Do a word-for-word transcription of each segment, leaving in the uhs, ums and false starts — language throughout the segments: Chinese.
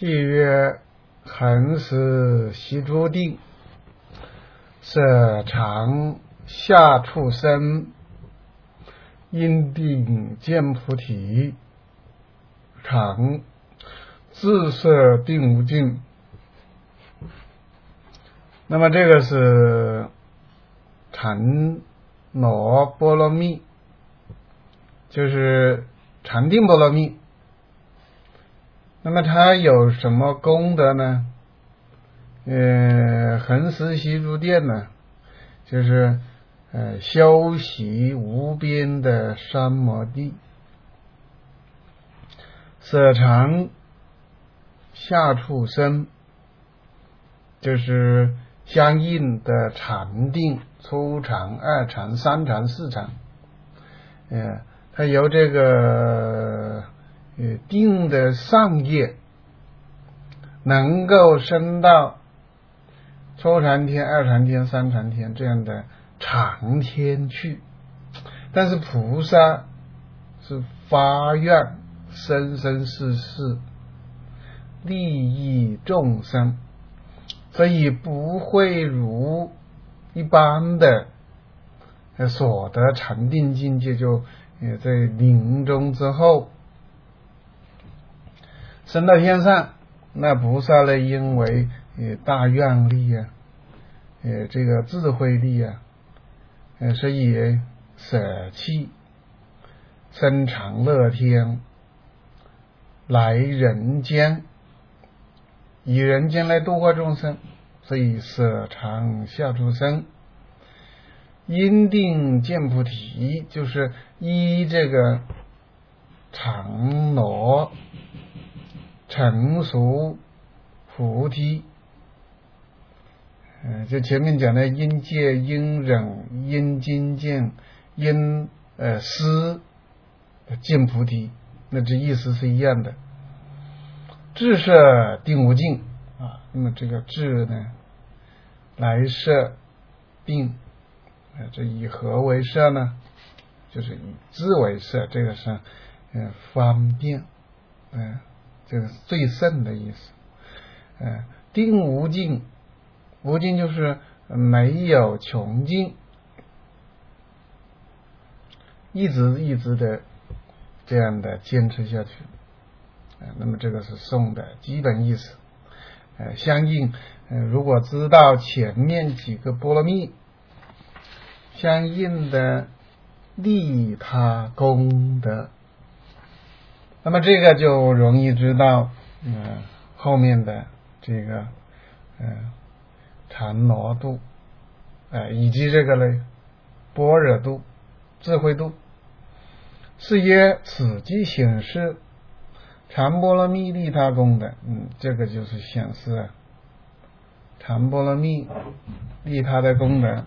譬曰恒时习诸定，舍常下处生，因定见菩提，常自摄定无尽。那么这个是禅罗波罗蜜，就是禅定波罗蜜。那么它有什么功德呢？呃，恒时习诸定呢，就是呃修习无边的三摩地，舍常下处生，就是相应的禅定，初禅、二禅、三禅、四禅，呃，它由这个呃定的上业能够升到初禅天、二禅天、三禅天这样的长天去。但是菩萨是发愿生生世世利益众生，所以不会如一般的所得禅定境界，就在临终之后升到天上。那菩萨呢，因为大愿力啊，呃，这个智慧力啊，呃，所以舍弃生常乐天，来人间，以人间来度化众生，所以舍常下处生，因定见菩提，就是依这个常罗成熟菩提。呃，就前面讲的因戒、因忍、因精进、因呃思见菩提，那这意思是一样的。智摄定无尽啊，那么这个智呢，来摄定，呃，这以何为摄呢？就是以智为摄，这个是呃方便，呃，这个最胜的意思。呃，定无尽，无尽就是没有穷尽，一直一直的这样的坚持下去。呃、那么这个是颂的基本意思。呃，相应呃，如果知道前面几个波罗蜜相应的利他功德，那么这个就容易知道呃后面的这个呃禅罗度，呃以及这个呢般若度、智慧度。是曰此即显示禅波罗蜜利他功德。嗯，这个就是显示啊禅波罗蜜利他的功德。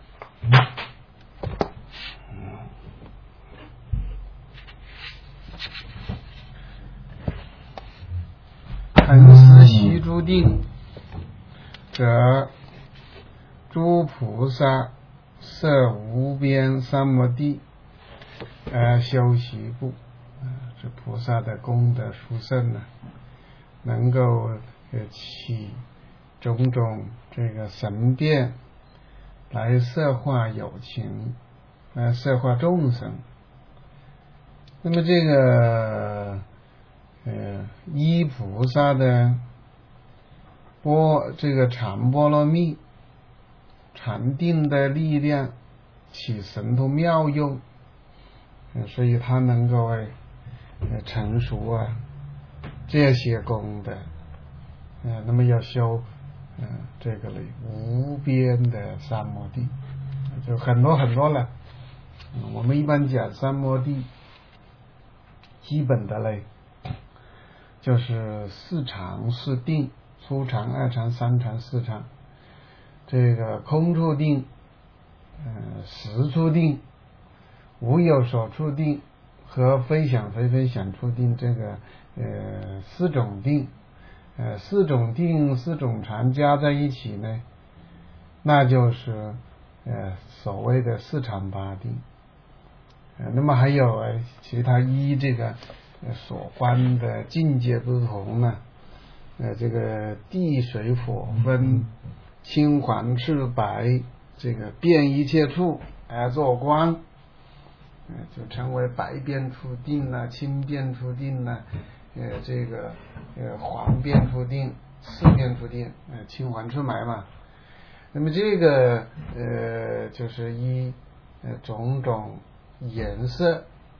恒时习诸定，则诸菩萨摄无边三摩地而修习故。这菩萨的功德殊胜呢，能够起种种这个神变来摄化有情，来摄化众生。那么这个呃依菩萨的波这个禅波罗蜜禅定的力量起神通妙用，呃、所以他能够呃成熟啊这些功德。呃那么要修呃这个类无边的三摩地，就很多很多了。嗯、我们一般讲三摩地基本的类就是四常四定，初常、二常、三常、四常。这个空处定、呃实处定、无有所处定和非想非非想处定，这个呃四种定，呃四种定四种禅加在一起呢，那就是呃所谓的四常八定。呃那么还有其他依这个所观的境界不同呢， 呃这个地水火风青黄赤白，这个遍一切处而作光，呃就称为白遍处定啊，青遍处定啊，呃这个呃黄遍处定，赤遍处定，呃青黄赤白嘛。那么这个呃就是以呃种种颜色，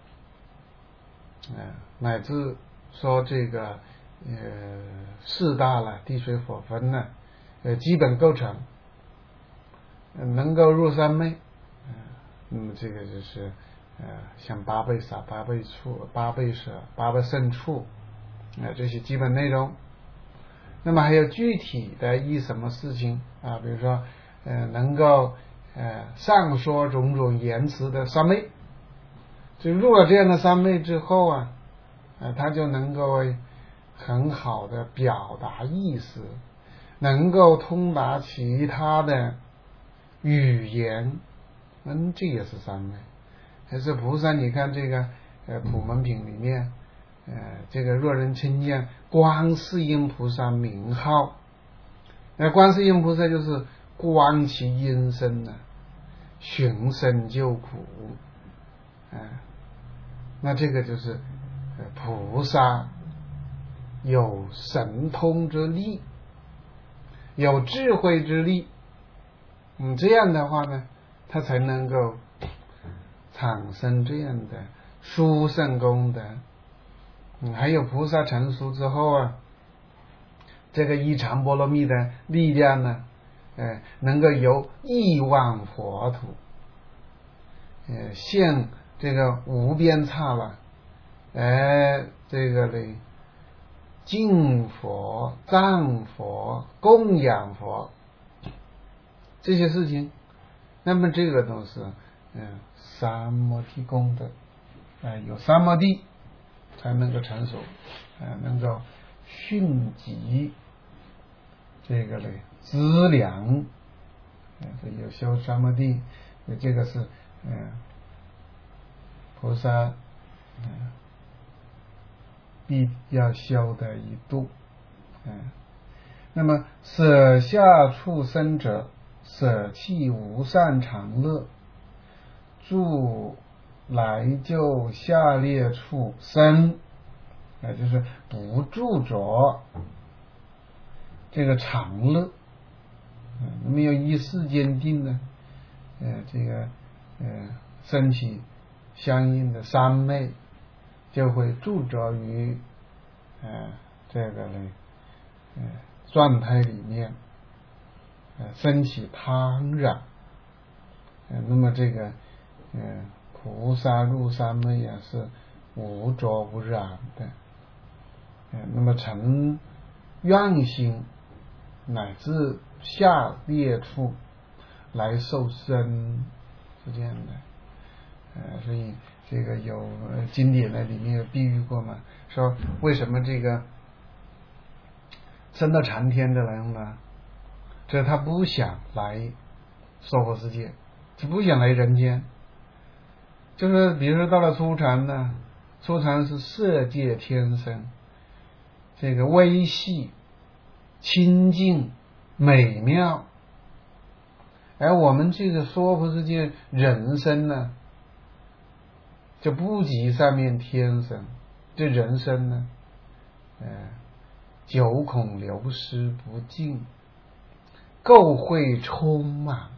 呃乃至说这个呃四大了地水火风呢，呃基本构成，呃能够入三昧，呃那么这个就是呃像八倍洒、八倍处、八倍舍、八倍胜处，呃这些基本内容。那么还有具体的一什么事情啊？比如说，呃，能够呃上说种种言辞的三昧，就入了这样的三昧之后啊，呃，他就能够很好的表达意思，能够通达其他的语言，嗯，这也是三昧。还是菩萨，你看这个呃普门品里面。呃，这个若人称念观世音菩萨名号，那观世音菩萨就是观其音声呢，寻声救苦，啊、呃，那这个就是呃菩萨有神通之力，有智慧之力，嗯，这样的话呢，他才能够产生这样的殊胜功德。嗯，还有菩萨成熟之后啊，这个一禅波罗蜜的力量呢，呃，能够由亿万佛土，呃，现这个无边刹那，呃，这个呢，敬佛、赞佛、供养佛这些事情，那么这个都是嗯、呃、三摩地功德，呃，有三摩地才能够成熟，呃，能够迅疾这个嘞资粮，呃，所以有修三摩地，这个是嗯、呃、菩萨嗯、呃、必要修的一度，嗯、呃，那么舍下畜生者，舍弃无上常乐，住来就下列处生，也就是不住着这个常乐，嗯，那么有一世间定呢，呃，这个呃升起相应的三昧，就会住着于呃这个呢呃状态里面，呃升起贪染，呃那么这个呃菩萨入三昧啊是无着无染的，呃那么成愿心乃至下列处来受生，是这样的。呃，所以这个有、呃、经典的里面有比喻过嘛，说为什么这个升到禅天的人呢，这他不想来娑婆世界，就不想来人间，就是比如说到了初禅呢，初禅是色界天生，这个微细清净美妙，而我们这个娑婆世界人生呢，就不及上面天生，这人生呢，呃，九孔流失不尽，垢秽充满，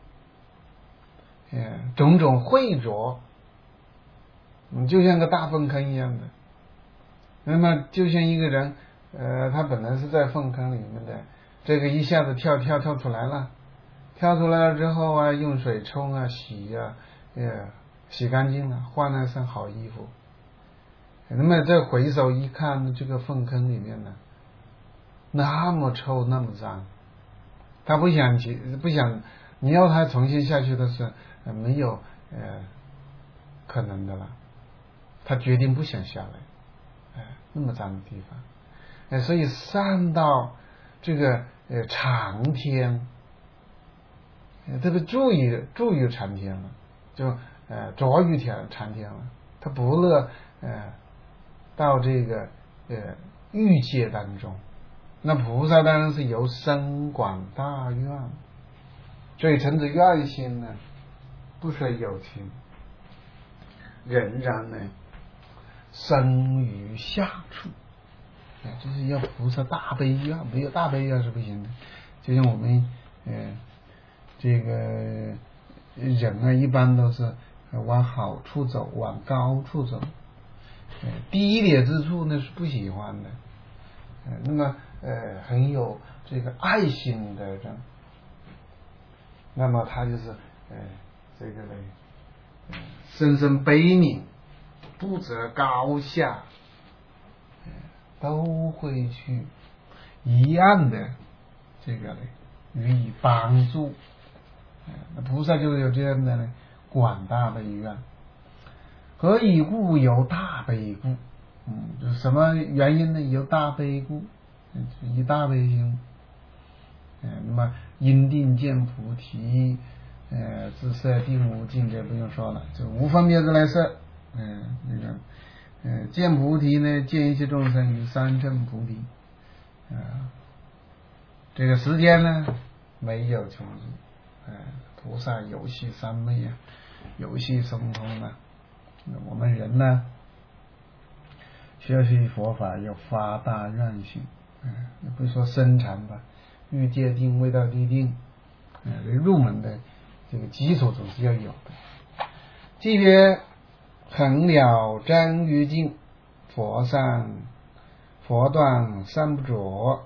呃，种种秽浊，嗯，就像个大粪坑一样的。那么就像一个人，呃，他本来是在粪坑里面的，这个一下子跳跳跳出来了，跳出来了之后啊，用水冲啊洗啊，呃，洗干净了，换了身好衣服。那么再回首一看，这个粪坑里面呢，那么臭那么脏，他不想去，不想你要他重新下去的是、呃、没有呃可能的了，他决定不想下来。哎，那么脏的地方，哎，所以上到这个呃长天，呃、特别注意注意长天了，就呃着于天长天了，他不乐呃到这个呃欲界当中， 那菩萨当然是由深广大愿，所以乘着愿心呢，不说有情，仍然呢生于下处。就是要菩萨大悲愿，没有大悲愿是不行的。就像我们呃这个人啊，一般都是往好处走，往高处走，呃低劣之处呢是不喜欢的。呃那么呃很有这个爱心的人，那么他就是呃这个呢、呃、深深悲悯，不择高下，都会去一样的这个呢予以帮助。那菩萨就有这样的呢广大悲愿。何以故？有大悲故。嗯，就什么原因呢？有大悲故，以大悲心。嗯，那么因定见菩提，呃，自色定无尽，这不用说了，就无分别之来色。嗯，那个。呃，见菩提呢，见一切众生于三乘菩提，啊、呃，这个时间呢没有穷尽，呃，菩萨游戏三昧啊，游戏神通啊。我们人呢，学习佛法要发大愿心，嗯、呃，不是说深禅吧，欲界定、未到地定，呃，入门的这个基础总是要有的。即曰恒了真于境，佛上佛断三不着，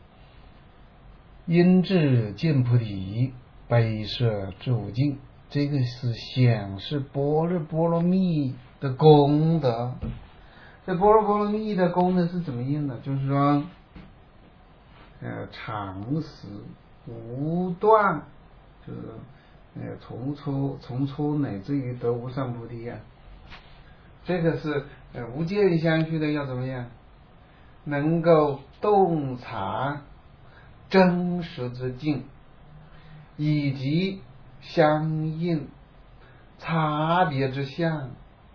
因智见菩提，悲摄至无尽。这个是显示般若波罗蜜的功德。这般若波罗蜜的功德是怎么样的？就是说，呃，常时不断，就是呃，从初从初乃至于得无上菩提啊。这个是呃无间相续的，要怎么样？能够洞察真实之境，以及相应差别之相，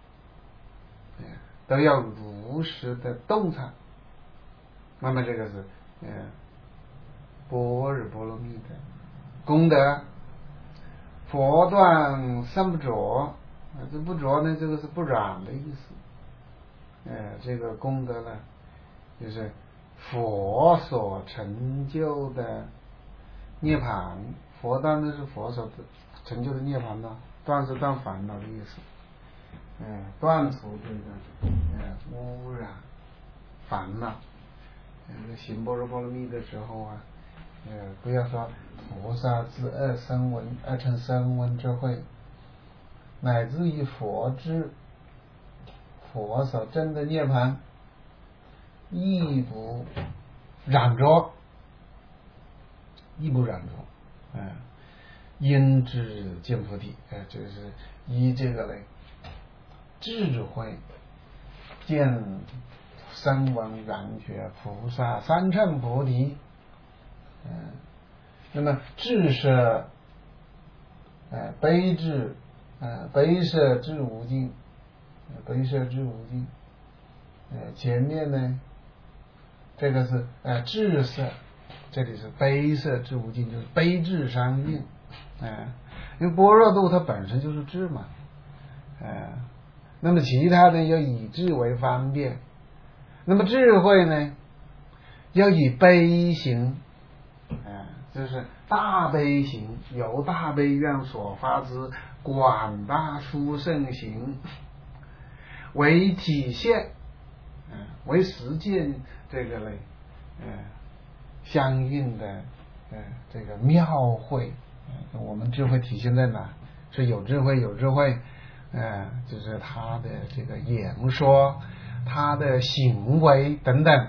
都要如实的洞察。那么这个是呃般若波罗蜜的功德。佛断三不着，这不着呢，这个是不染的意思。呃，这个功德呢，就是佛所成就的涅槃。佛断的是佛所成就的涅槃呢，断是断烦恼的意思。呃，断除这个呃污染烦恼。呃，行般若波罗蜜的时候啊，呃，不要说菩萨自二声闻、二乘声闻智慧，乃至于佛智，佛所证的涅槃，亦不染着，亦不染着。嗯、呃，因智见菩提，呃，就是以这个嘞智慧见声闻缘觉菩萨三乘菩提。嗯、呃，那么智摄，呃，悲智，呃，悲摄至无尽，悲摄至无尽。呃，前面呢，这个是呃智摄，这里是悲摄至无尽，就是悲智相应。呃，因为般若度它本身就是智嘛，呃，那么其他的要以智为方便，那么智慧呢，要以悲行。呃就是大悲行，由大悲愿所发之广大殊胜行为体现，呃、为实践这个嘞，呃，相应的呃这个妙慧。呃、我们智慧体现在哪？是有智慧，有智慧，呃，就是他的这个言说，他的行为等等，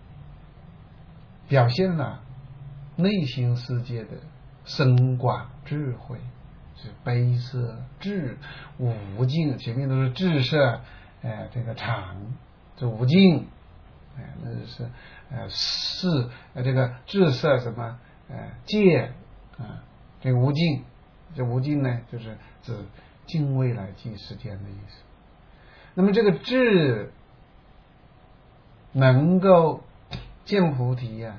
表现了内心世界的深广智慧，是悲摄智无尽，前面都是智摄，呃，这个常这无尽，呃，那是呃是呃这个智摄什么呃戒啊、呃，这个无尽，这无尽呢，就是指尽未来际时间的意思。那么这个智能够见菩提呀、啊。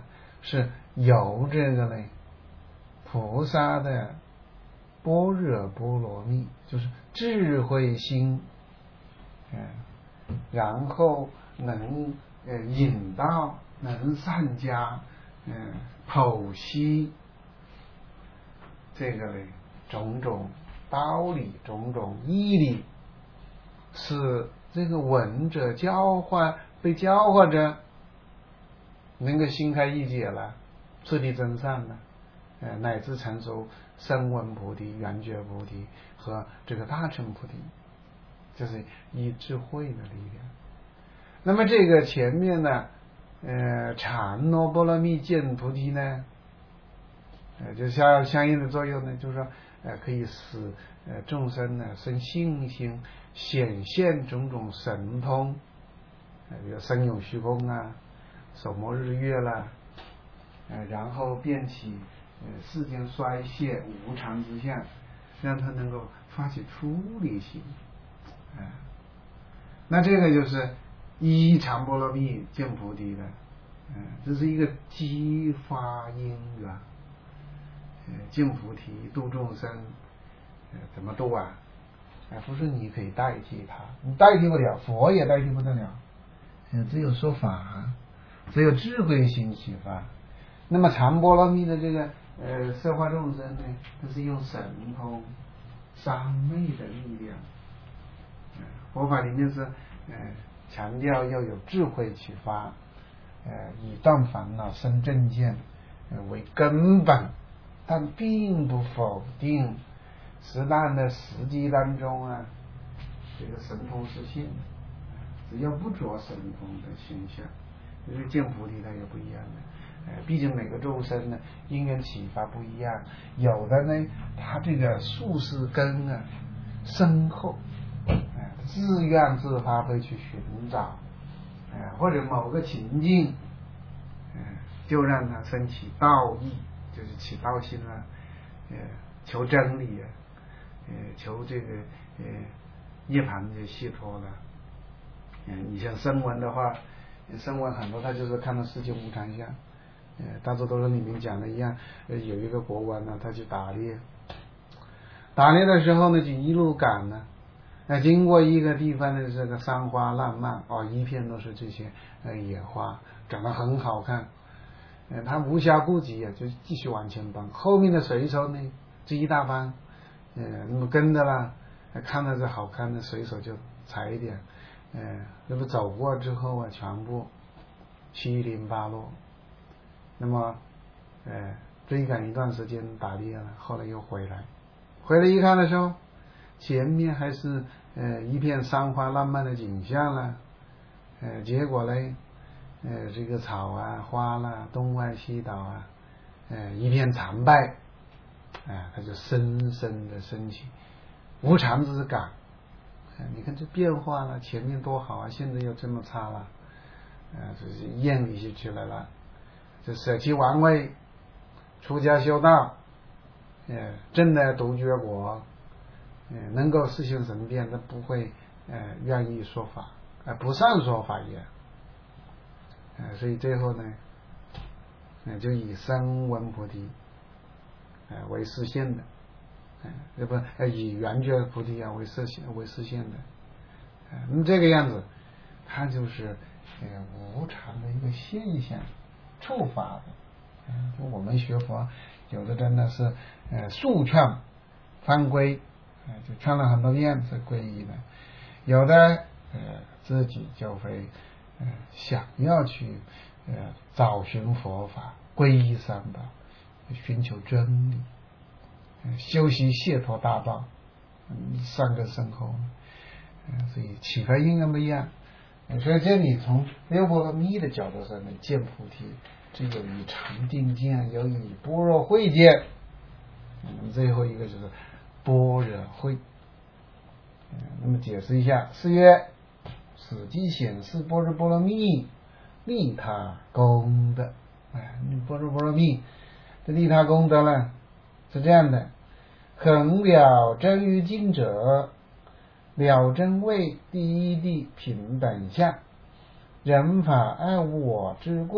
是由这个呢菩萨的般若波罗蜜，就是智慧心，嗯，然后能呃引导，能善加嗯剖析这个呢种种道理，种种义理，使这个闻者教化被教化者能够心开意解了，彻底真善了，呃，乃至成熟声闻菩提、圆觉菩提和这个大乘菩提，这是以智慧的力量。那么这个前面呢，呃，禅那波罗蜜见菩提呢，呃，就相相应的作用呢，就是说，呃，可以使呃众生呢生信心，显现种种神通，呃，比如身有虚空啊，手摸日月啦，呃，然后变起呃世间衰谢无常之相，让他能够发起出离心，啊、呃，那这个就是依禅波罗蜜见菩提的，嗯、呃，这是一个激发因缘，呃，见菩提度众生，呃，怎么度啊？哎、呃，不是你可以代替他，你代替不了，佛也代替不得了，呃，只有说法，只有智慧心启发。那么禅波罗蜜的这个呃摄化众生呢，它是用神通三昧的力量。呃、佛法里面是呃强调要有智慧启发，呃以断烦恼生正见、呃、为根本，但并不否定实当的实际当中啊，这个神通实现，只要不着神通的现象，因为见菩提它也不一样的，呃，毕竟每个众生呢因缘启发不一样，有的呢他这个宿世根啊深厚，呃，自愿自发会去寻找，呃，或者某个情境，呃，就让他升起道义，就是起道心啊，呃，求真理啊，呃，求这个呃涅槃的解脱了。嗯，你像声闻的话，声闻很多他就是看到世界无常相，呃，大智度论里面讲的一样，呃，有一个国王呢，他去打猎，打猎的时候呢，就一路赶呢，那经过一个地方的这个山花烂漫，哦，一片都是这些呃野花，长得很好看，呃，他无暇顾及啊，就继续往前奔。后面的水手呢，这一大帮，呃，那么跟着啦，看到这好看的水手就采一点。呃，那么走过之后啊，全部七零八落。那么，呃，追赶一段时间打猎了，后来又回来，回来一看的时候，前面还是呃一片山花烂漫的景象了，呃，结果呢，呃，这个草啊花啦东歪西倒啊，呃，一片残败，啊、呃，他就深深的升起无常之感。你看这变化了，前面多好啊，现在又这么差了，呃，这是厌离下去了了，这舍弃王位，出家修道，呃，证了独觉果，呃，能够实行神变，他不会呃愿意说法，呃，不善说法也，呃，所以最后呢，呃，就以声闻菩提，呃，为实现的。呃不呃以圆觉菩提啊为实现为实现的，呃，那么这个样子，它就是呃无常的一个现象，触发的。嗯、呃，就我们学佛，有的真的是呃速劝翻归，呃，就劝了很多遍是皈依的，有的呃自己就会呃想要去呃找寻佛法，皈依三宝，寻求真理。修习解脱大道，嗯，善根深厚，嗯，所以启发因缘不一样。所以这里从六波罗蜜的角度上呢，见菩提，这有以禅定见，有以般若慧见。那么最后一个就是般若慧。嗯，那么解释一下，是曰：此即显示般若波罗蜜利他功德。哎，般若波罗蜜这利他功德呢？是这样的，恒了真于经者，了真为第一地平等相，人法爱无我之故，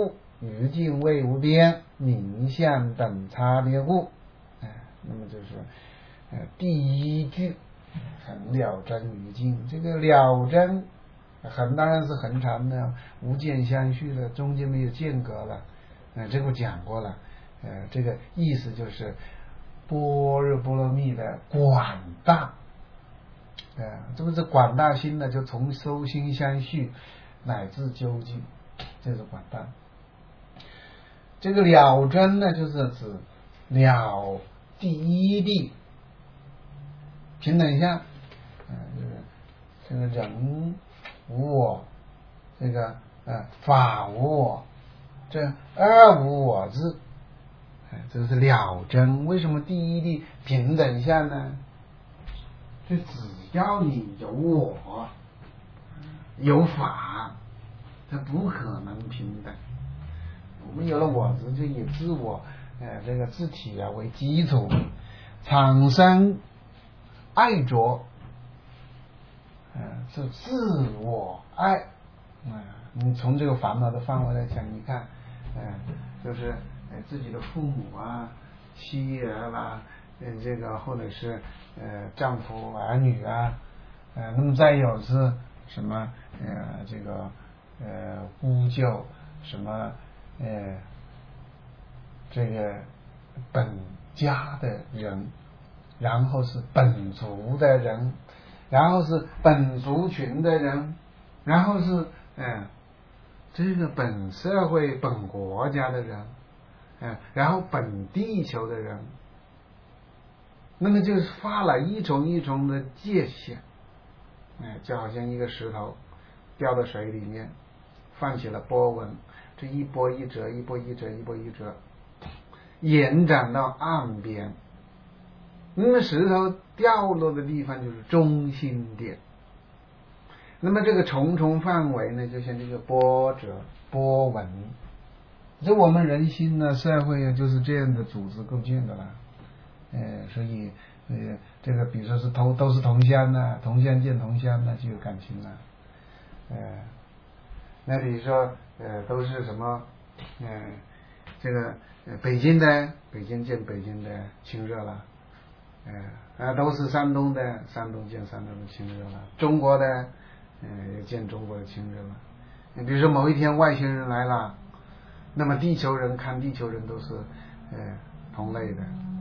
于境谓无边，名相等差别故。哎，那么就是呃第一句恒了真于境，这个了真恒当然是恒常的，无间相续的，中间没有间隔了。呃，这个讲过了。呃，这个意思就是般若波罗蜜的广大。呃，这不是广大心呢，就从收心相续乃至究竟，这是广大。这个了真呢，就是指了第一地平等相，呃，这个人无我，这个呃法无我，这二无我智，哎，这是了真。为什么第一地平等相呢？就只要你有我有法，它不可能平等。我们有了我执，就以自我呃这个自体啊为基础，产生爱着，呃是自我爱。啊、呃，你从这个烦恼的范围来讲，你看，呃，就是呃自己的父母啊、妻儿啦，呃这个或者是呃丈夫儿女啊，呃那么再有是什么呃这个呃姑舅什么。呃，这个本家的人，然后是本族的人，然后是本族群的人，然后是嗯、呃、这个本社会本国家的人，嗯、呃，然后本地球的人，那么就是画了一重一重的界限，哎、呃，就好像一个石头掉到水里面，泛起了波纹。这一波一折，一波一折，一波一折，延展到岸边。那么石头掉落的地方就是中心点。那么这个重重范围呢，就像这个波折、波纹。这我们人心呢，社会啊，就是这样的组织构建的啦。呃，所以呃，这个比如说是同都是同乡呢，同乡见同乡呢，就有感情了。呃。那比如说，呃，都是什么，嗯、呃，这个、呃、北京的，北京见北京的亲热了，呃，啊，都是山东的，山东见山东的亲热了，中国的，呃，也见中国的亲热了。你比如说某一天外星人来了，那么地球人看地球人都是，呃，同类的。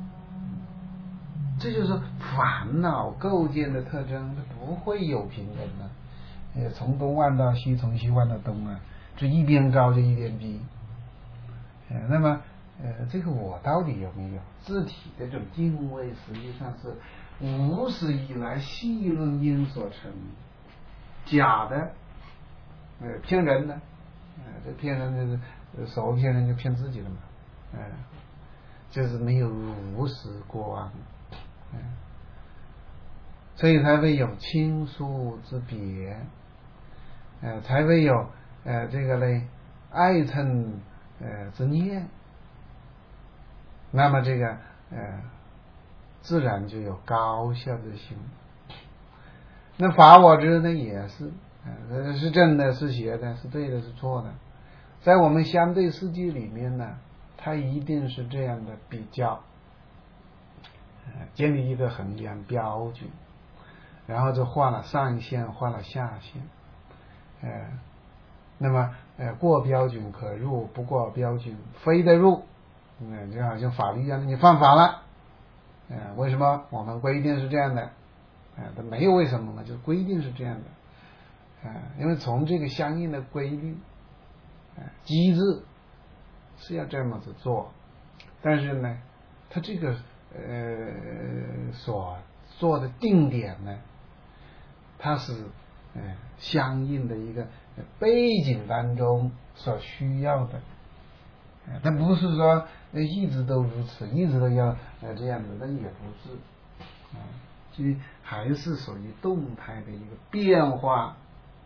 这就是烦恼构建的特征，它不会有平等的。呃，从东望到西，从西望到东啊，这一边高就一边低。呃，那么呃，这个我到底有没有自体的这种定位，实际上是无始以来细论因所成，假的，呃，骗人的，呃，这骗人就是所谓骗人就骗自己的嘛，呃，就是没有如实过往，呃，所以才会有亲疏之别。呃，才会有呃这个嘞爱憎呃之念，那么这个呃自然就有高效之心。那法我执呢也是，呃是正的，是邪的，是对的，是错的，在我们相对世界里面呢，它一定是这样的比较，呃建立一个衡量标准，然后就画了上限，画了下限。呃，那么呃过标准可入，不过标准非得入。嗯，就好像法律一样的，你犯法了，呃，为什么我们规定是这样的？呃，它没有为什么嘛，就规定是这样的。呃，因为从这个相应的规律、呃、机制是要这么子做，但是呢，它这个呃所做的定点呢，它是呃相应的一个背景当中所需要的，呃，但不是说一直都如此，一直都要呃这样的，那也不是，啊、呃，所以还是属于动态的一个变化。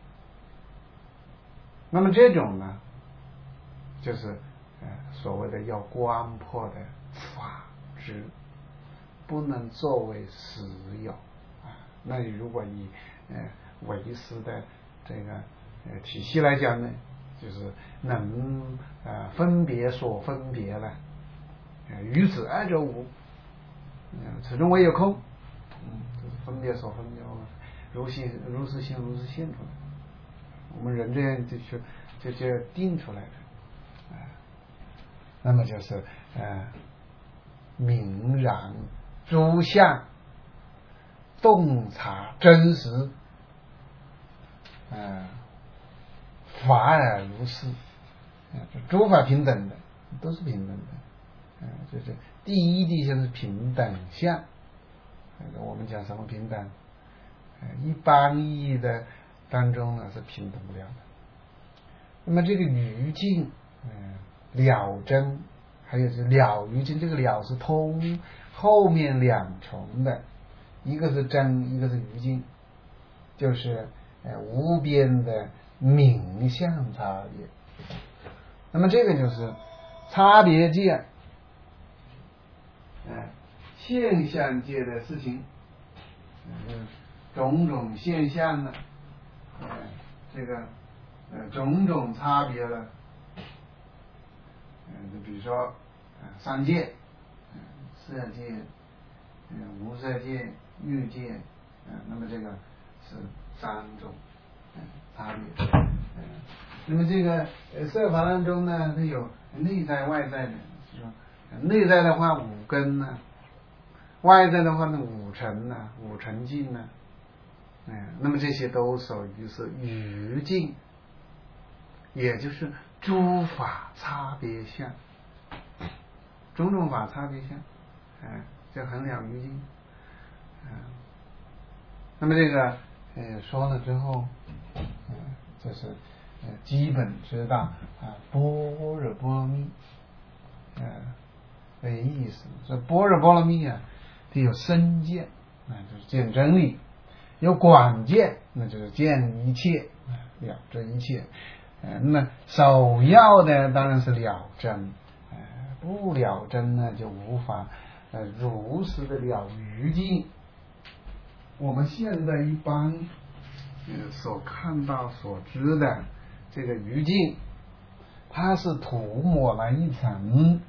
那么这种呢，就是呃所谓的要观破的法执，不能作为实有啊。那你如果以呃唯识的这个呃体系来讲呢， 就是能呃分别所分别了，呃于此二者无，嗯，此中唯有空，嗯，就是分别所分别，如是如是性如是现出来，我们人这样就就就就定出来的，啊、呃，那么就是呃明然诸相洞察真实，呃法尔如是，呃诸法平等的，都是平等的，呃就是第一地就是平等相，呃我们讲什么平等？呃一般意义的当中呢是平等不了的。那么这个余境，嗯、呃，了真，还有是了余境，这个了是通后面两重的，一个是真，一个是余境，就是呃无边的名相差别。那么这个就是差别界，呃现象界的事情，嗯、呃，种种现象呢，呃，这个呃种种差别了，呃，就比如说呃三界，呃色界，呃无色界、欲界，呃，那么这个是三种呃差别。呃，那么这个呃色法当中呢，它有内在外在的，是说内在的话五根呢，外在的话呢五尘呢，五尘境呢，嗯、呃，那么这些都属于是余境，也就是诸法差别相，种种法差别相，嗯、呃，这衡量余境，嗯、呃，那么这个呃说了之后，嗯、呃，这是呃基本知道啊般若波罗蜜，呃，这意思。说般若波罗蜜啊，它有深见，那就是见真理；有广见，那就是见一切，了这一切。呃，那么首要的当然是了真，呃，不了真呢，就无法呃如实的了余境。我们现在一般呃所看到所知的这个余境，它是涂抹了一层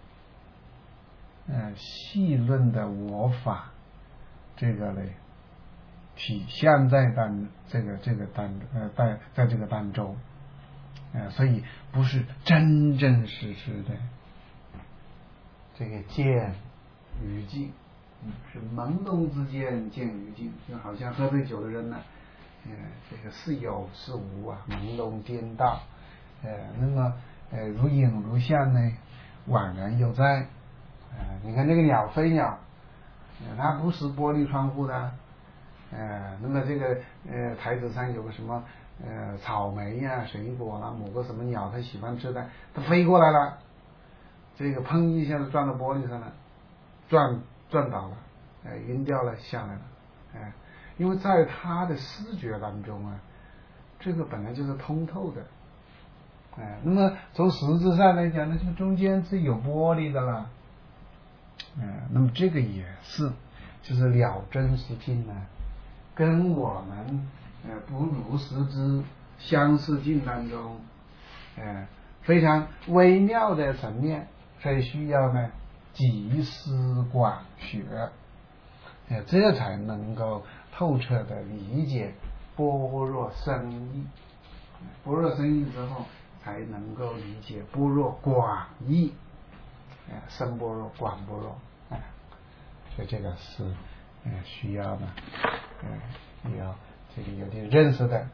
呃细论的我法，这个嘞体现在当这个这个当呃在在这个当中，呃所以不是真真实实的这个见余境，嗯，是朦胧之间见余境，就好像喝醉酒的人呢，呃这个是有是无啊，朦胧颠倒，呃那么呃如影如像呢，宛然犹在。呃你看这个鸟飞鸟，呃它不是玻璃窗户的，呃那么这个呃台子上有个什么呃草莓呀、啊、水果啦，某个什么鸟它喜欢吃的，它飞过来了，这个砰一下子撞到玻璃上了，撞撞倒了，呃晕掉了下来了，哎、呃，因为在它的视觉当中啊，这个本来就是通透的，哎、呃，那么从实质上来讲呢，这个中间是有玻璃的了，嗯、呃，那么这个也是，就是了真实境呢，跟我们呃不如实知相似境当中，呃非常微妙的层面，所以需要呢集思广学，呃这才能够透彻的理解般若深意，般若深意之后，才能够理解般若广义，呃深般若广般若，哎、呃，所以这个是呃需要呢，呃要这个有点认识的。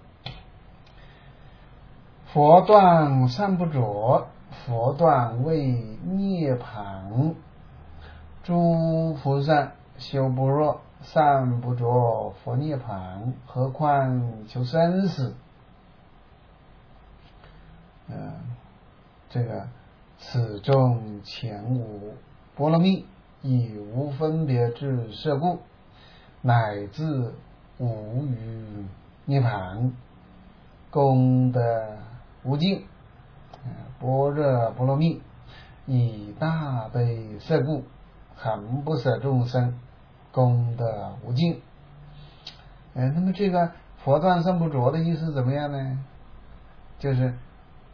佛断三不着，佛断为涅槃，诸菩萨修般若，三不着佛涅槃，何况求生死？呃，这个此中前无波罗蜜，以无分别智摄故，乃至无余涅槃，功德无尽。般若波罗蜜以大悲摄故，恒不舍众生，功德无尽。呃，那么这个佛断三不着的意思怎么样呢？就是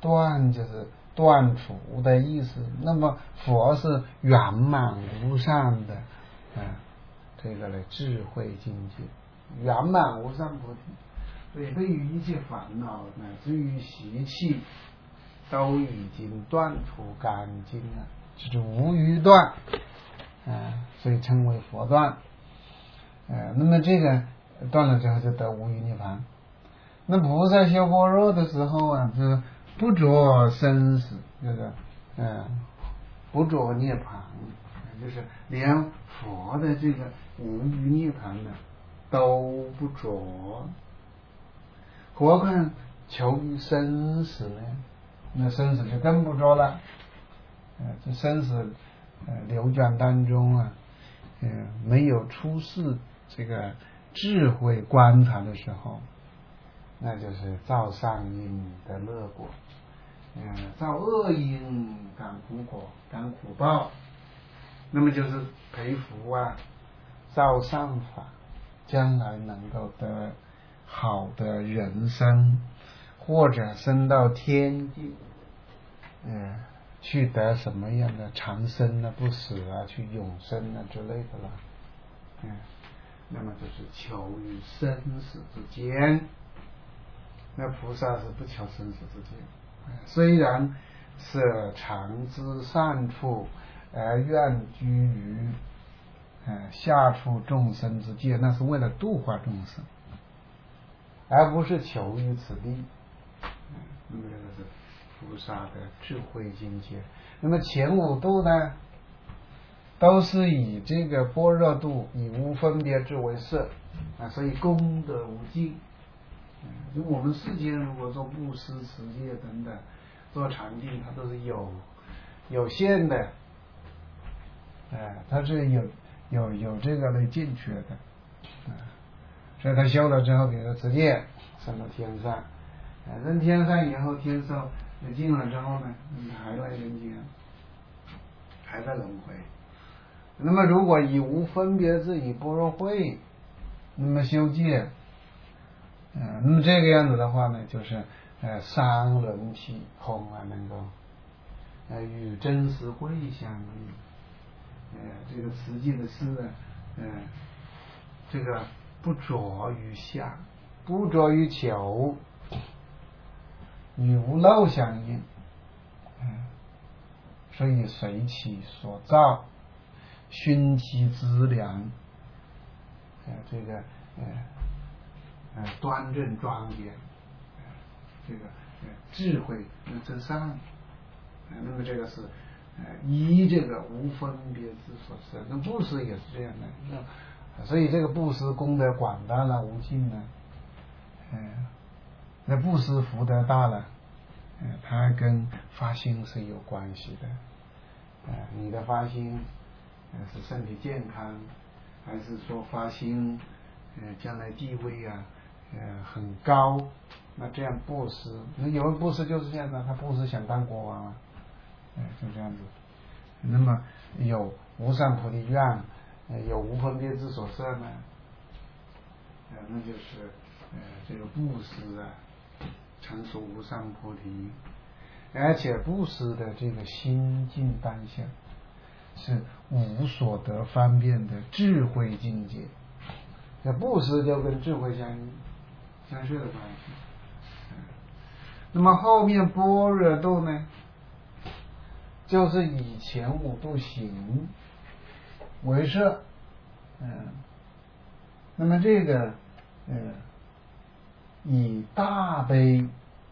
断就是断除的意思。那么佛是圆满无上的啊，这个呢智慧境界，圆满无上菩提。所以对于一切烦恼乃至于习气都已经断除干净了，就是无余断啊，所以称为佛断。呃，那么这个断了之后就得无余涅槃。那菩萨修般若的时候啊，是不着生死，就是呃不着涅槃，就是连佛的这个无余涅槃呢都不着，何况求于生死呢？那生死就更不着了。呃，这生死呃流转当中啊，呃没有出世这个智慧观察的时候，那就是造善因得乐果，嗯、呃，造恶因感苦果，感苦报。那么就是培福啊，造善法，将来能够得好的人生，或者升到天界，嗯、呃，去得什么样的长生啊、不死啊、去永生啊之类的了，嗯。那么就是求于生死之间，那菩萨是不求生死之间，虽然是常知善处，而愿居于呃下处众生之间，那是为了度化众生，而不是求于此地。嗯，那么这个是菩萨的智慧境界。那么前五度呢，都是以这个般若度，以无分别智为摄啊，所以功德无尽。嗯，就我们世间如果做布施、持戒等等，做禅定，它都是有有限的，哎、呃，它是有有有这个来进去的，啊、呃，所以他修了之后，比如说持戒，升到天上，啊、呃，升天上以后，天寿也尽了之后呢，还来人间，还在轮回。那么如果以无分别智，以般若慧，那么修戒，呃，那么这个样子的话呢，就是呃三轮体空啊，能够呃与真实慧相应，呃这个实际的是呢，呃这个不着于相，不着于求，与无漏相应，嗯、呃，所以随其所造，熏其资粮，呃，这个呃呃端正庄严，呃，这个呃智慧真善，呃，那么这个是呃依这个无分别之所生。那布施也是这样的，那所以这个布施功德广大了无尽了，呃，那布施福德大了，呃，它跟发心是有关系的，呃，你的发心。呃，是身体健康，还是说发心，呃，将来地位啊，呃，很高？那这样布施，有人布施就是这样的，他布施想当国王啊，呃，就这样子。那么有无上菩提愿，呃，有无分别之所摄呢，呃，那就是呃这个布施啊，成熟无上菩提，而且布施的这个心境当下。是无所得方便的智慧境界，那布施就跟智慧相相摄的关系。那么后面般若度呢，就是以前五度行为摄，嗯，那么这个呃以大悲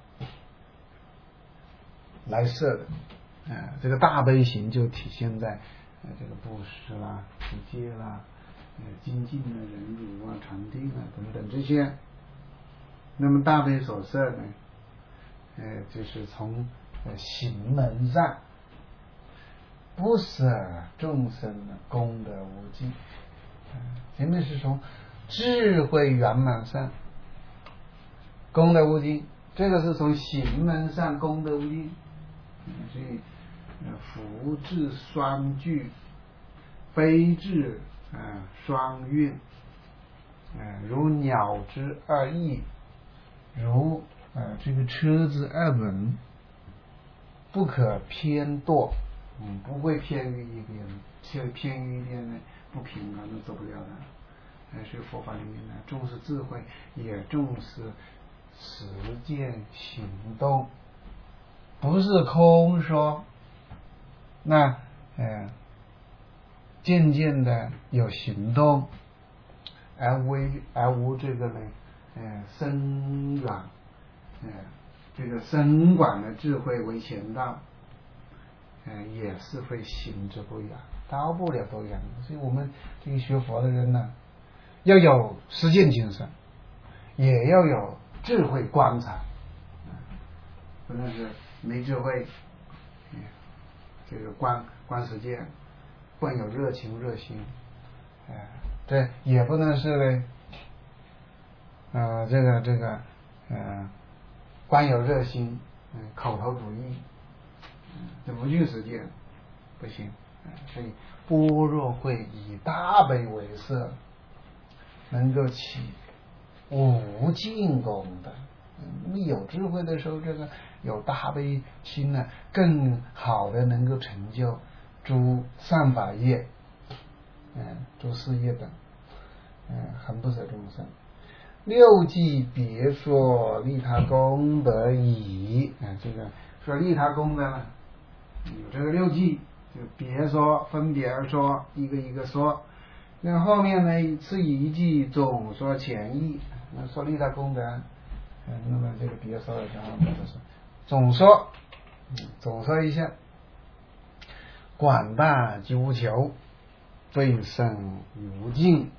来摄的。呃，这个大悲行就体现在呃这个布施啦、持戒啦、呃精进的忍辱啊、禅定啊等等这些。那么大悲所摄呢，呃，就是从呃行门上不舍众生的功德无尽。呃，前面是从智慧圆满上功德无尽，这个是从行门上功德无尽。嗯、所以福智双具，悲智啊双运，呃如鸟之二翼，如呃这个车之二轮， 不可偏堕，嗯，不会偏于一边，偏偏于一边呢不平衡，那做不了的。还是佛法里面呢，重视智慧，也重视实践行动，不是空说。那呃，渐渐的有行动，而为而无这个呢，呃，深远，呃，这个深广的智慧为前道，呃，也是会行之不远，到不了多远。所以我们这个学佛的人呢，要有实践精神，也要有智慧观察，不能是没智慧，嗯，这个观观实践，观有热情热心，哎、呃，这也不能是呢，呃，这个这个，呃，观有热心，嗯、呃，口头主义，嗯、呃，这不去实践不行，呃，所以般若会以大悲为色，能够起无尽功德。你有智慧的时候，这个有大悲心呢，更好的能够成就诸善法业，嗯，诸事业等，嗯，恒不舍众生。六记别说利他功德已，啊，这个说利他功德呢，有这个六记，就别说，分别而说，一个一个说。那后面呢，次一记总说前意，那说利他功德，嗯，那么这个别说了，然后就是总说，总说一下，广大及无求，最胜无尽，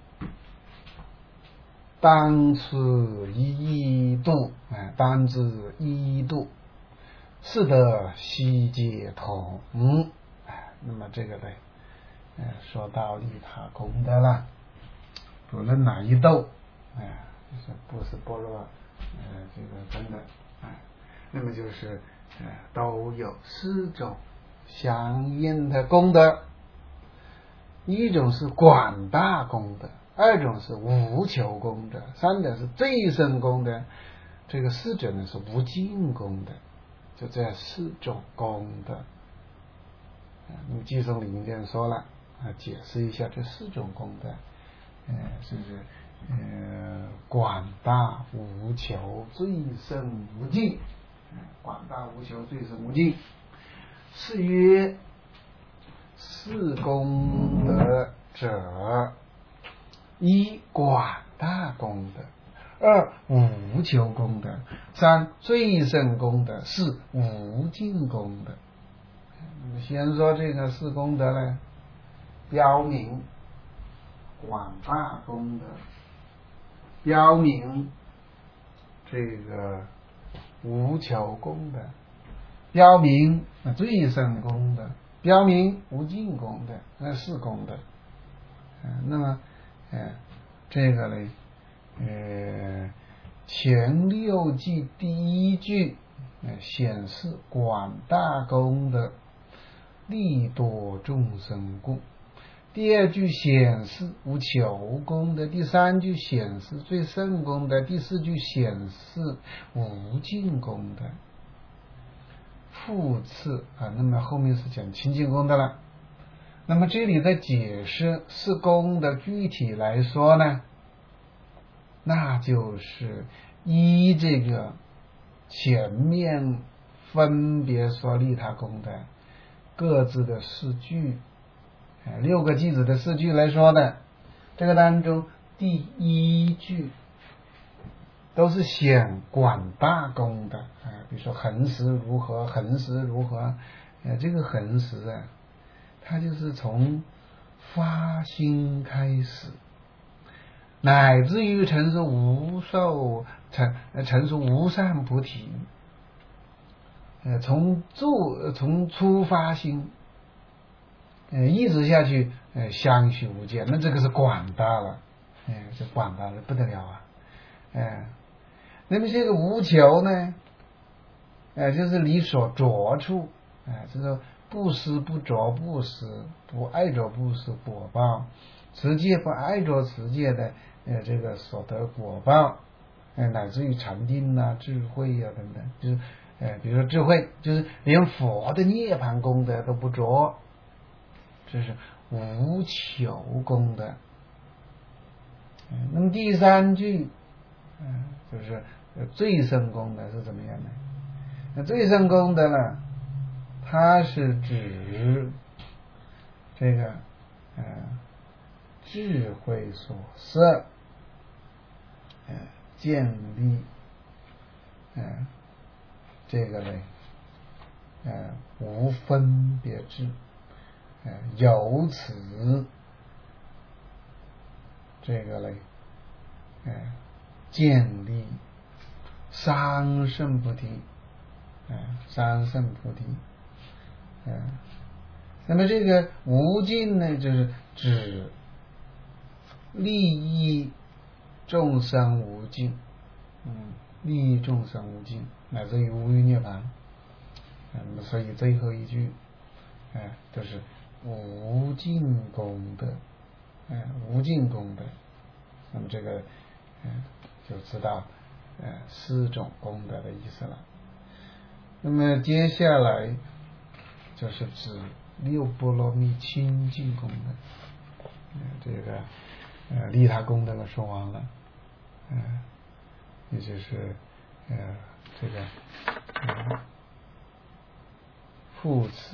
当此一度，啊，当之一度，是得悉皆同。嗯，哎，那么这个呢，呃，说到利他功德了，不论哪一度，哎、呃，就是不是般若，呃，这个真的，哎、呃，那么就是呃，都有四种相应的功德，一种是广大功德，二种是无求功德，三种是最胜功德，这个四种呢是无尽功德，就这四种功德。那么偈颂里面这样说了啊，解释一下这四种功德，呃，是不是呃广大无求最胜无尽，广大无求最胜无尽，是曰四功德者，一广大功德，二无求功德，三最胜功德，四无尽功德。先说这个四功德呢，标明广大功德，标明这个无求功德，标明最胜功德，标明无尽功德，那四功德。呃、那么呃这个呢，呃前六句第一句呃显示广大功德，利多众生故，第二句显示无求功德，第三句显示最胜功德，第四句显示无尽功德。复次啊，那么后面是讲清净功德了。那么这里的解释是功德具体来说呢，那就是依这个前面分别说利他功德各自的四句，六个句子的四句来说的，这个当中第一句都是显广大功德啊，比如说恒时如何，恒时如何，呃，这个恒时啊，它就是从发心开始，乃至于成是无受成成是无上菩提，呃，从住从初发心，呃，一直下去，呃，相续无间，那这个是广大了，哎、呃，这广大的不得了啊，哎、呃，那么这个无求呢，呃，就是你所着处，啊、呃，这个不思不着不思，不爱着不思果报，持戒不爱着持戒的，呃，这个所得果报，呃，乃至于禅定啊、智慧啊等等，就是呃，比如说智慧，就是连佛的涅槃功德都不着，这是无求功德。嗯，那么第三句，嗯，就是最胜功德是怎么样的？那最胜功德呢，它是指这个呃智慧所摄，呃建立呃这个呢呃无分别智，呃由此这个呢呃建立三圣菩提，呃三圣菩提，呃那么这个无尽呢，就是指利益众生无尽，嗯，利益众生无尽，乃至于无余涅槃。那么所以最后一句，哎、呃，就是无尽功德，哎、呃，无尽功德。那么这个，嗯、呃，就知道，呃，四种功德的意思了。那么接下来就是指六波罗蜜清净功德，呃，这个呃利他功德说完了，嗯、呃，也就是呃这个呃复次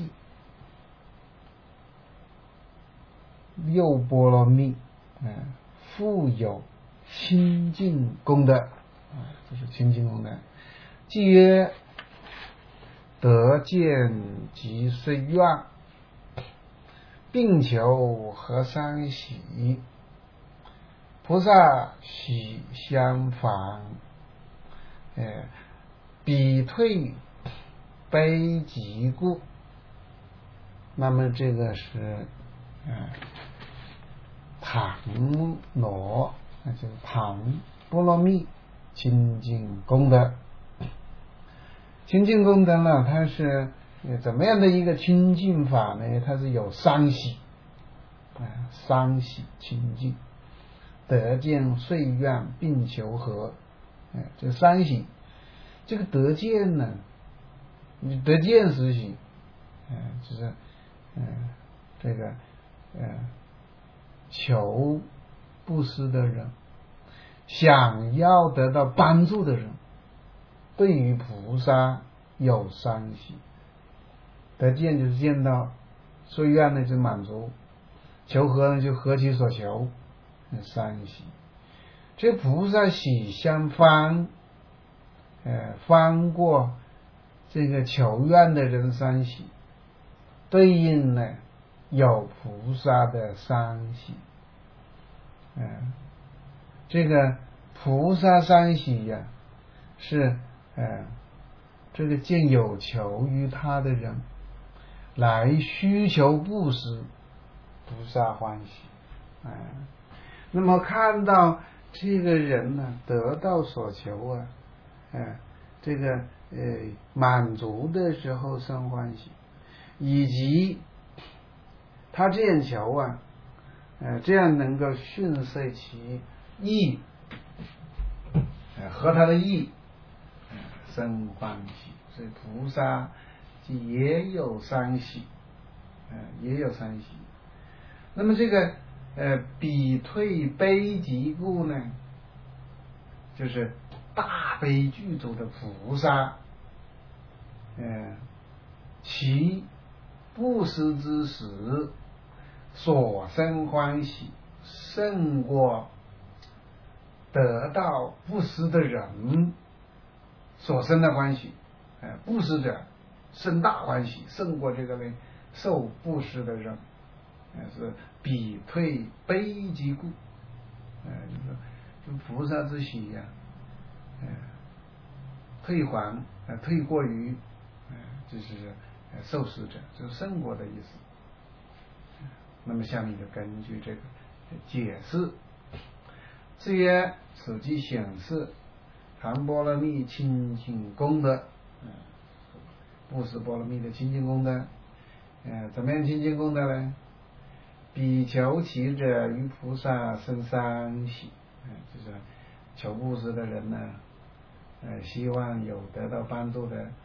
六波罗蜜，嗯、呃，复有清净功德，啊、呃，这是清净功德。即曰得见即遂愿，并求何三喜，菩萨喜相反，呃，彼退悲极故。那么这个是呃唐罗，那就是唐波罗蜜清净功德。清净功德呢，它是怎么样的一个清净法呢？它是有三喜，啊、呃，三喜清净，得见遂愿并求和，哎、呃，这三喜，这个得见呢，你得见是喜，嗯、呃，就是，嗯、呃，这个，呃，求布施的人，想要得到帮助的人。对于菩萨有三喜，得见就是见到，遂愿呢就满足，求和呢就合其所求，三喜。这菩萨喜相翻，呃，翻过这个求愿的人三喜，对应呢有菩萨的三喜，嗯、呃，这个菩萨三喜呀、啊，是。呃，这个见有求于他的人来需求布施，菩萨欢喜，哎、呃，那么看到这个人呢得到所求啊，哎、呃，这个呃满足的时候生欢喜，以及他这样求啊，呃，这样能够训摄其意，呃，和他的意。生欢喜，所以菩萨也有三喜，呃，也有三喜。那么这个呃，彼退悲极故呢，就是大悲具足的菩萨，呃，其布施之时所生欢喜，胜过得到布施的人所生的欢喜，呃，布施者生大欢喜，胜过这个呢受布施的人，呃，是彼退悲极故，呃，就是说，就菩萨之喜呀、啊，呃，退还，呃，退过于，呃，就是呃受施者，就是胜过的意思。那么下面就根据这个解释，至曰此即显示檀波罗蜜清净功德，嗯，布施波罗蜜的清净功德，呃，怎么样清净功德呢？比求其者于菩萨生三喜，嗯、呃，就是求布施的人呢，呃，希望有得到帮助的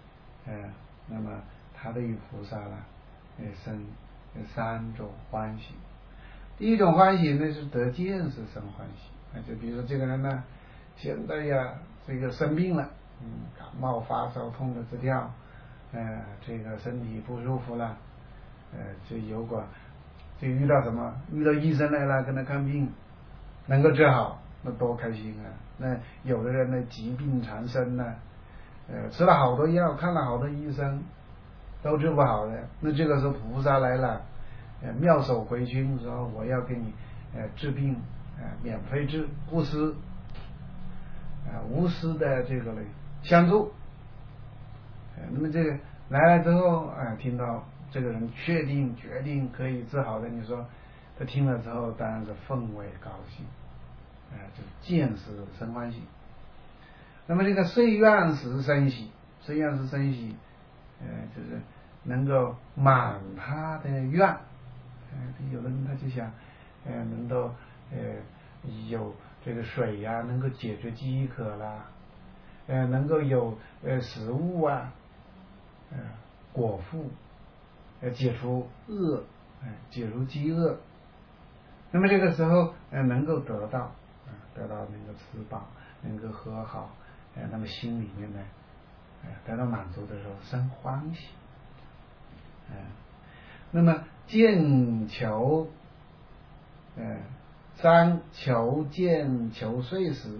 呃，那么他对于菩萨呢，呃，生三种欢喜。第一种欢喜呢是得见识生欢喜，那就比如说这个人呢，现在呀这个生病了，嗯，感冒发烧痛得直跳，呃，这个身体不舒服了，呃，就有过，就遇到什么，遇到医生来了跟他看病，能够治好，那多开心啊！那有的人呢疾病缠身呢，呃，吃了好多药，看了好多医生，都治不好的，那这个时候菩萨来了。呃，妙手回春说我要给你呃治病，呃免费治，不施，呃无私的这个呢相助。呃，那么这个来了之后啊、呃，听到这个人确定决定可以治好的，你说他听了之后当然是分外高兴，啊、呃，就是见识生欢喜。那么这个遂愿时生喜，遂愿时生喜，呃，就是能够满他的愿。呃，有的人他就想，呃，能够呃有这个水呀、啊，能够解决饥渴啦，呃，能够有呃食物啊，呃果腹，呃解除饿，呃解除饥饿。那么这个时候呃能够得到，呃、得到能够吃饱，能够喝好，呃，那么心里面呢，呃得到满足的时候生欢喜，嗯、呃，那么见求。呃，三求见求遂时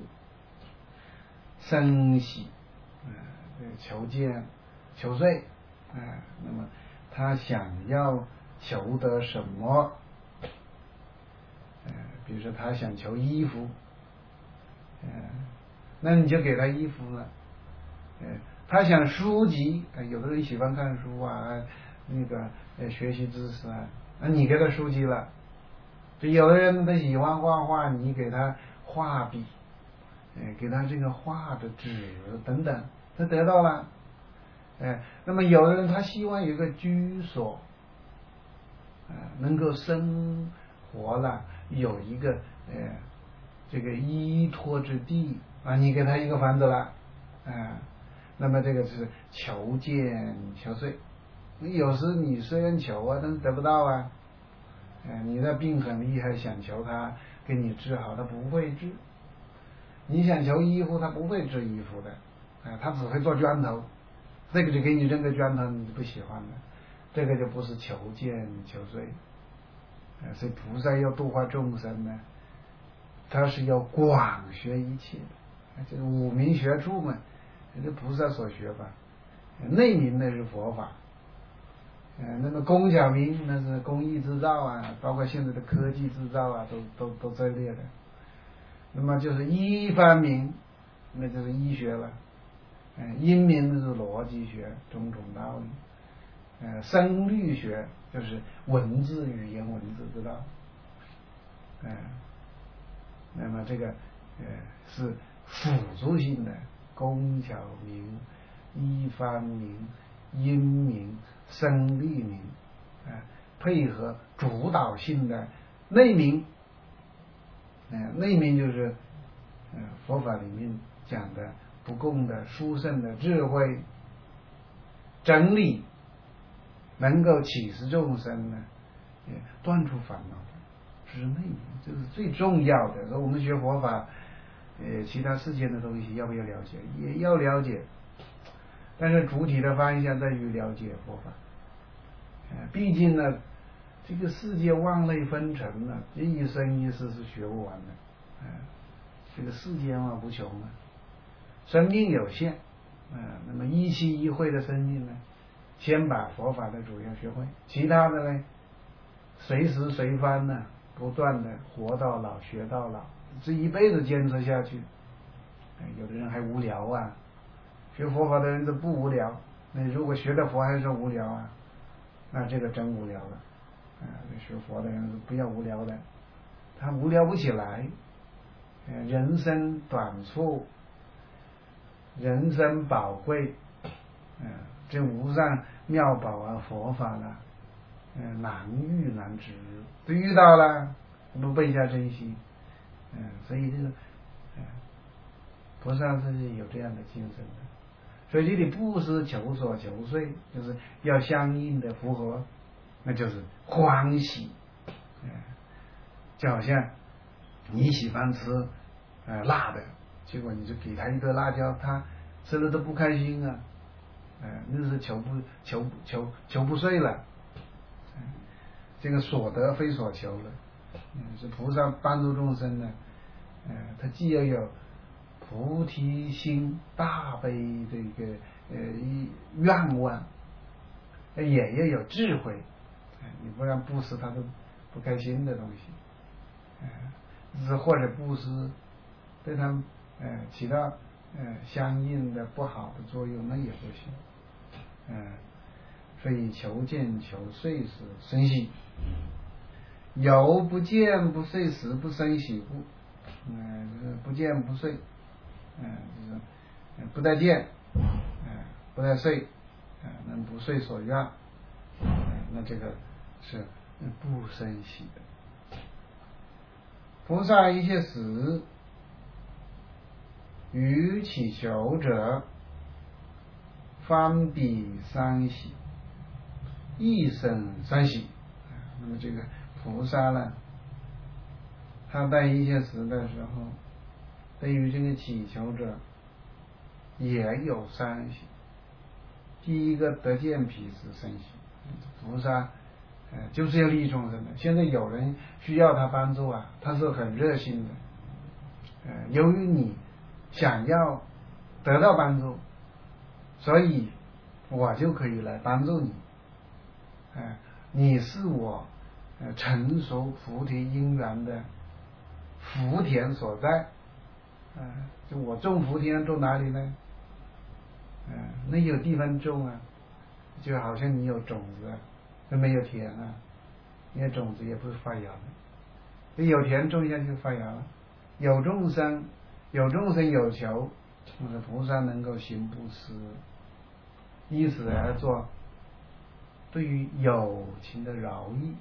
生喜，呃，求见求遂，呃，那么他想要求得什么？呃，比如说他想求衣服，呃，那你就给他衣服了。呃，他想书籍，呃，有的人喜欢看书啊，那个呃学习知识啊，那你给他书籍了。就有的人他喜欢画画，你给他画笔，哎，给他这个画的纸等等，他得到了。哎，那么有的人他希望有一个居所，呃，能够生活了，有一个呃这个依托之地啊，你给他一个房子了，啊、呃，那么这个是求见求遂。你有时你虽然求啊，但是得不到啊。呃，你的病很厉害，想求他给你治好，他不会治；你想求衣服，他不会织衣服的，啊、呃，他只会做砖头，这个就给你扔个砖头，你不喜欢的，这个就不是求见求遂。呃，所以菩萨要度化众生呢，他是要广学一切的，就是五明学处嘛，这菩萨所学法，内明那是佛法。呃，那么工巧明那是工艺制造啊，包括现在的科技制造啊，都都都这类的。那么就是医方明，那就是医学了。呃，音明那是逻辑学，种种道理。呃，声律学就是文字语言文字之道。呃，那么这个呃是辅助性的，工巧明、医方明、音明、声律明，呃，配合主导性的内明。呃，内明就是呃佛法里面讲的不共的殊胜的智慧真理，能够启示众生呢，也断除烦恼的，这是内明，这是最重要的。说我们学佛法，呃，其他世间的东西要不要了解？也要了解，但是主体的方向在于了解佛法。呃，毕竟呢，这个世界万类纷呈呢，这一生一世是学不完的。呃，这个世间啊无穷啊，生命有限，呃，那么一期一会的生命呢，先把佛法的主要学会，其他的呢，随时随番呢，不断的活到老学到老，这一辈子坚持下去。呃，有的人还无聊啊，学佛法的人都不无聊，那如果学的佛还是无聊啊，那这个真无聊了。啊、呃，学佛的人不要无聊的，他无聊不起来。呃，人生短促，人生宝贵，呃，这无上妙宝啊，佛法呢，呃，难遇难知，都遇到了，不倍加珍惜。嗯、呃，所以这个，呃，菩萨是有这样的精神的。 所以你的布施求所求遂，就是要相应的符合，那就是欢喜。嗯，就好像你喜欢吃呃辣的，结果你就给他一个辣椒，他吃了都不开心啊，呃，那是求不求求求不遂了。嗯，这个所得非所求了。嗯，是菩萨帮助众生呢，呃，他既要有菩提心、大悲这个呃愿望，也要有智慧。呃、你不然布施他都不开心的东西，呃，是或者布施对他呃起到呃相应的不好的作用，那也不行。嗯、呃，所以求见求遂时生喜，有不见不遂时不生喜故。嗯、呃，就是不见不遂。嗯、呃，就是不待见，嗯、呃，不待遂，嗯、呃，能不遂所愿，嗯、呃，那这个是不生喜的。菩萨一切时于祈求者，方彼三喜，一生三喜。那么这个菩萨呢，他在一切时的时候，对于这个祈求者也有三喜。第一个得见彼时生喜，菩萨呃就是要利益众生的。现在有人需要他帮助啊，他是很热心的。呃，由于你想要得到帮助，所以我就可以来帮助你。呃，你是我呃成熟菩提因缘的福田所在。呃，就我种福田种哪里呢？嗯、呃，那有地方种啊，就好像你有种子，那没有田啊，你的种子也不是发芽的。有田种下去发芽了，有众生，有众生有求，我说菩萨能够行布施，以此而做对于有情的饶益，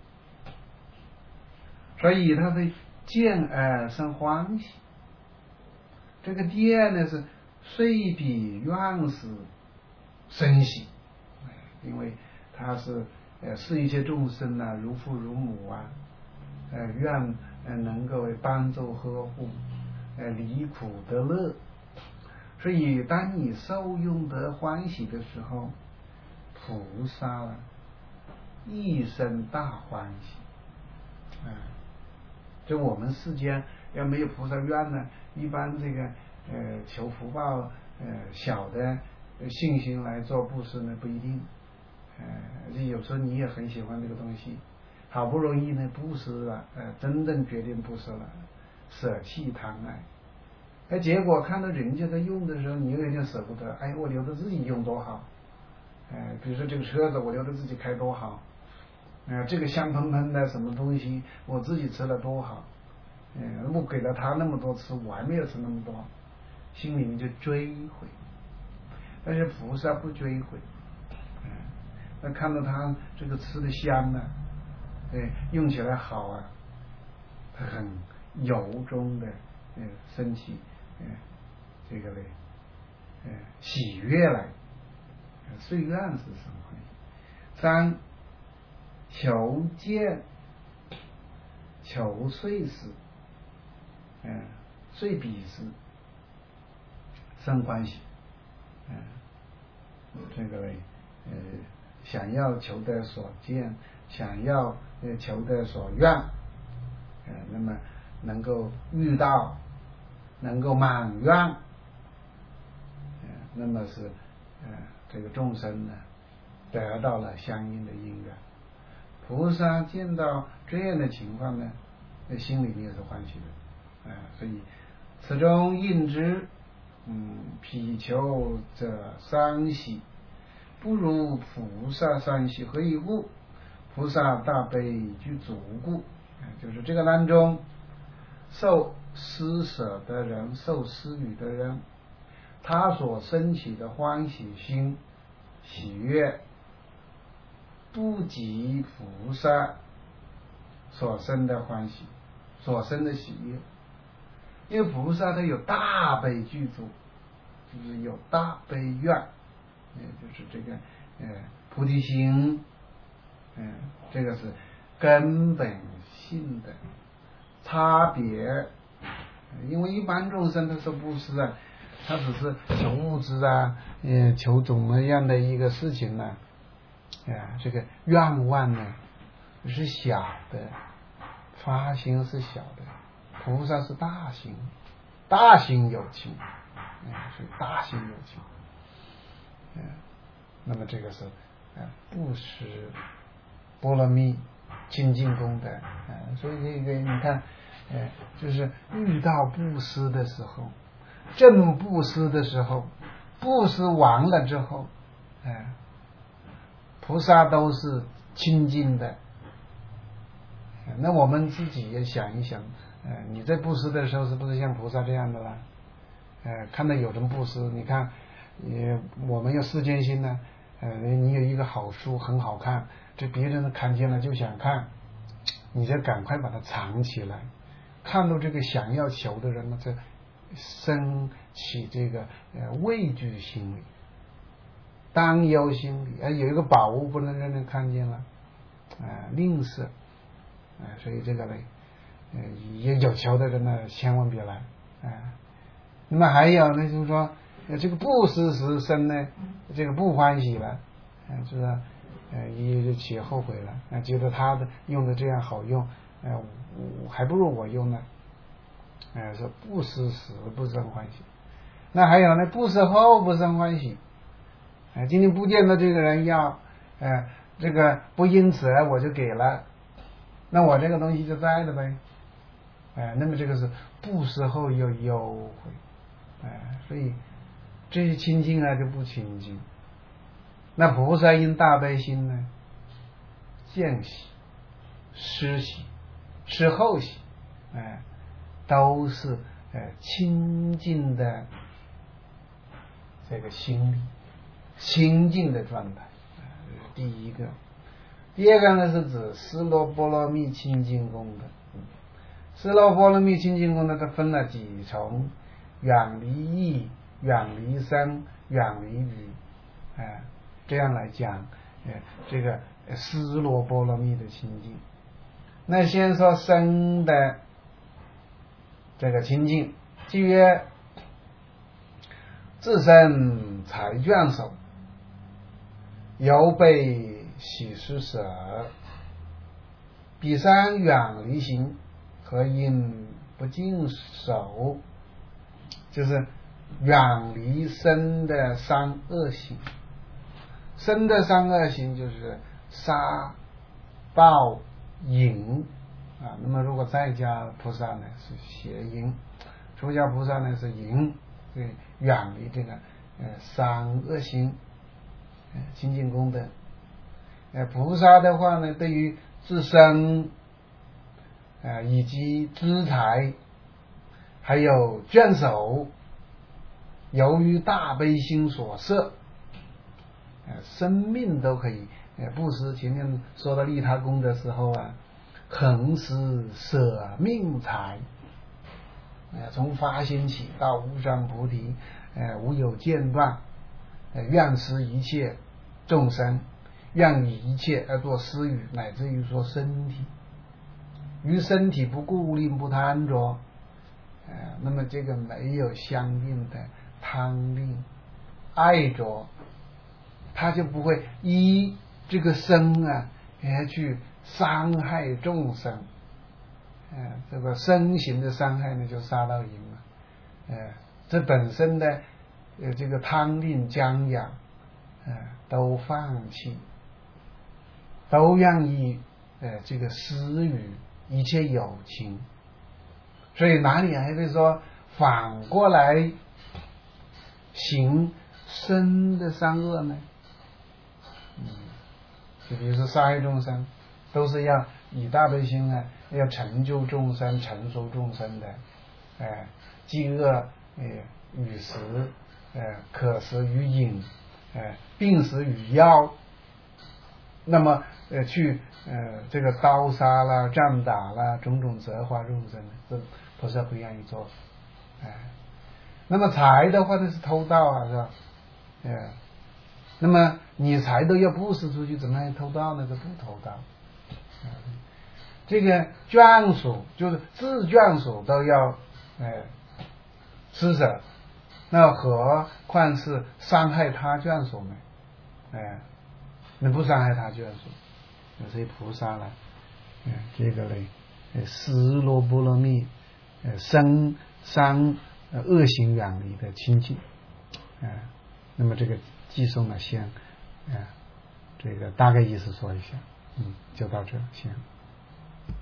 所以他会见而生欢喜。这个见呢是虽彼愿时生喜，因为他是呃视一切众生啊如父如母啊，呃愿呃能够帮助呵护，呃离苦得乐。所以当你受用得欢喜的时候，菩萨啊一生大欢喜。啊、呃，就我们世间要没有菩萨愿呢，一般这个呃求福报呃小的信心来做布施呢不一定。呃，有时候你也很喜欢这个东西，好不容易呢布施了，呃，真正决定布施了，舍弃贪爱，哎，结果看到人家在用的时候，你又有点舍不得，哎，我留着自己用多好，呃，比如说这个车子我留着自己开多好，呃，这个香喷喷的什么东西我自己吃了多好，呃，我给了他那么多吃，我还没有吃那么多，心里面就追悔。但是菩萨不追悔。那看到他这个吃的香呢、啊，对，用起来好啊，他很由衷的呃升起呃这个嘞呃喜悦来，遂愿是什么？三求见求遂时，嗯、呃，遂彼时生欢喜，嗯、呃，这个嘞呃。想要求得所见，想要呃求得所愿，呃，那么能够遇到，能够满愿，呃，那么是呃这个众生呢得到了相应的因缘。菩萨见到这样的情况呢，那心里面也是欢喜的，啊、呃，所以此中应知，嗯，彼求者三喜。不如菩萨三喜，何以故？菩萨大悲具足故，就是这个当中受施舍的人，受施予的人，他所升起的欢喜心、喜悦，不及菩萨所生的欢喜、所生的喜悦。因为菩萨他有大悲具足， 就是有大悲愿，呃，就是这个呃菩提心，嗯、呃，这个是根本性的差别。因为一般众生他说布施啊，他只是求物质啊，呃，求怎么样的一个事情呢？啊、呃，这个愿望呢是小的，发心是小的，菩萨是大心，大心有情，嗯、呃，是大心有情，嗯、呃，那么这个是呃布施波罗蜜清净功德，啊、呃，所以这个你看。哎，就是遇到布施的时候，正布施的时候，布施完了之后，哎，菩萨都是清净的。那我们自己也想一想，呃，你在布施的时候是不是像菩萨这样的啦？呃，看到有人布施，你看，也我们有世间心呢，呃，你有一个好书很好看，这别人看见了就想看，你就赶快把它藏起来。看到这个想要求的人呢，这升起这个呃畏惧心理、担忧心理，哎、呃，有一个宝物不能让人看见了，啊、呃，吝啬，啊、呃，所以这个呢，呃，也有求的人呢，千万别来，啊、呃。那么还有呢，就是说，呃，这个布施时生呢，这个不欢喜了，呃，是吧？呃，也就起后悔了，呃，觉得他的用的这样好用。呃，我还不如我用呢。呃，说布施时不生欢喜，那还有呢，布施后不生欢喜。呃，今天不见到这个人要，呃，这个不因此我就给了，那我这个东西就在了呗。呃，那么这个是布施后又忧悔，呃，所以这些清净啊就不清净。那菩萨因大悲心呢，见喜、施喜、施后喜，哎、呃，都是呃清净的这个心理，清净的状态。呃、第一个，第二个呢是指斯罗波罗蜜清净功德。斯罗波罗蜜清净功德它分了几重：远离意、远离身、远离语，哎、呃，这样来讲，呃，这个斯罗波罗蜜的清净。那先说身的这个清净，即曰自身财眷手，犹被喜施舍，彼三远离行，何因不净手？就是远离身的三恶行。身的三恶行就是杀、盗、淫啊。那么如果在家菩萨呢是邪淫，出家菩萨呢是淫，对，远离这个呃三恶行，呃清净功德。呃菩萨的话呢，对于自身呃以及资财还有眷属，由于大悲心所摄，呃生命都可以呃布施。前面说到利他功的时候啊，恒施舍命财，呃从发心起到无上菩提，呃无有间断，呃愿施一切众生，愿以一切而作施语，乃至于说身体，于身体不顾令不贪着，呃那么这个没有相应的贪令爱着，他就不会依这个身啊而去伤害众生。呃这个身形的伤害呢就杀到淫了，呃这本身的呃这个贪令将养，呃都放弃，都愿意呃这个施予一切有情。所以哪里还会说反过来行身的三恶呢？嗯，就比如说杀害众生，都是要以大悲心啊，要成就众生、成熟众生的。哎、呃，饥饿呃与食，呃渴食与饮，呃病死与药。那么呃去呃这个刀杀啦、杖打啦，种种折化众生，这菩萨不愿意做。哎、呃， 那么财的话呢是偷盗啊，是吧？哎，那么你财都要布施出去，怎么还偷盗呢？这不偷盗。这个眷属就是自眷属都要哎施舍，那何况是伤害他眷属呢？哎，你不伤害他眷属，所以菩萨呢，哎，这个嘞，失罗波罗蜜，呃，生伤呃恶行远离的清净，哎、呃，那么这个寄送呢，先，哎、呃，这个大概意思说一下，嗯，就到这，先。